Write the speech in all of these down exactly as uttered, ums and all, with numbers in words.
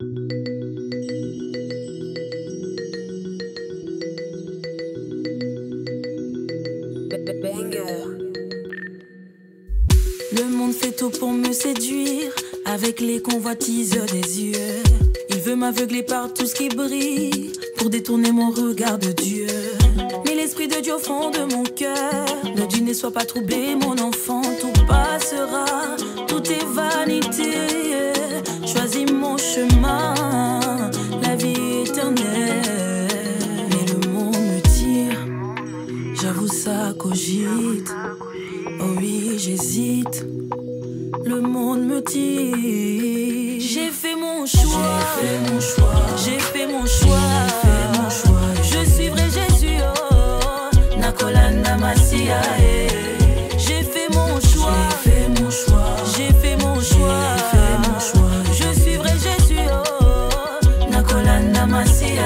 Le monde fait tout pour me séduire, avec les convoitises des yeux. Il veut m'aveugler par tout ce qui brille, pour détourner mon regard de Dieu. Mais l'esprit de Dieu au fond de mon cœur, ne Dieu ne sois pas troublé mon enfant, tout passera, tout est vanité. Choisis mon chemin, la vie éternelle. Mais le monde me tire, j'avoue ça cogite. Oh oui, j'hésite, le monde me tire. J'ai fait mon choix, j'ai fait mon choix, j'ai fait mon choix, j'ai fait mon choix. Je suivrai Jésus, oh, Nakolanda Masia. J'ai fait mon choix, j'ai fait mon choix, j'ai fait mon choix, j'ai fait mon choix. Je suivrai Jésus, oh, Nakolanda Masia.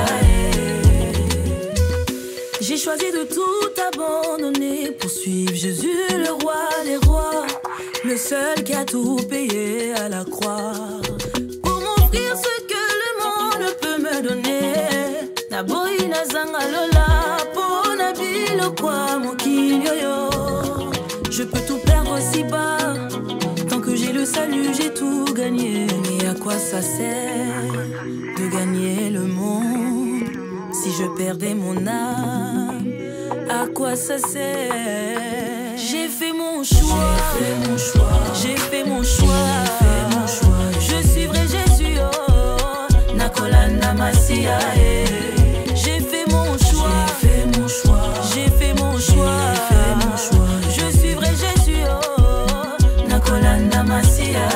J'ai choisi de tout abandonner pour suivre Jésus, le roi des rois, le seul qui a tout payé à la croix, pour m'offrir ce que le monde peut me donner. Naboyi nazanga lola, pour nabilo kwa mokili yo. Je peux tout perdre si bas, tant que j'ai le salut, j'ai tout gagné. Mais à quoi ça sert de gagner le monde si je perdais mon âme? À quoi ça sert? J'ai fait mon choix, j'ai fait mon choix, j'ai fait mon choix, j'ai fait mon choix. Je suivrai Jésus, oh, Nakolanda Masia. J'ai fait mon choix, j'ai fait mon choix, j'ai fait mon choix, j'ai fait mon choix. Je suivrai Jésus, oh, Nakolanda Masia.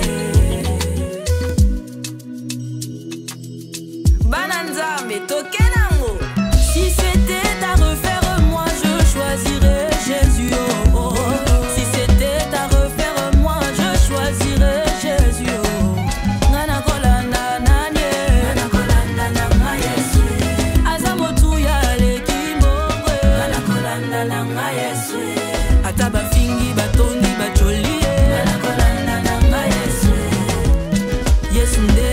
Bananza me tokenango. Si c'était à refaire, moi je choisirais Jésus, oh, oh. Si c'était à refaire, moi je choisirais Jésus, oh. Nana kolanda nanye, nana kolanda nanga Yesu. Azamotu ya lekimongwe, nana kolanda nanga Yesu. Ataba fingi batongi bacholi, nana kolanda nanga Yesu. Yesu nde